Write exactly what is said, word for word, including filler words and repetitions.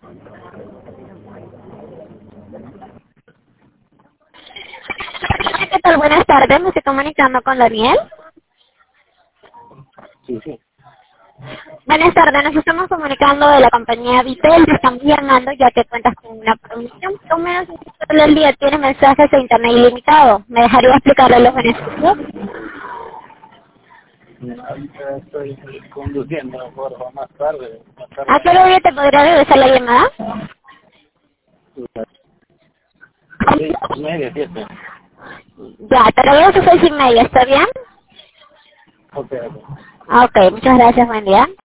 ¿Qué tal? Buenas tardes, me estoy comunicando con Daniel. Sí, sí. Buenas tardes, nos estamos comunicando de la compañía Vitel, te estamos llamando ya que cuentas con una promoción. Con menos del día tienes mensajes de internet ilimitado. ¿Me dejaría explicarle los beneficios? Ahorita estoy conduciendo, por favor, más tarde. Más ¿A tarde. qué hora te podría regresar la llamada? Sí, media, siete. Ya, te regreso a sus seis y media, ¿está bien? Ok, ok. Ok, muchas gracias, buen día.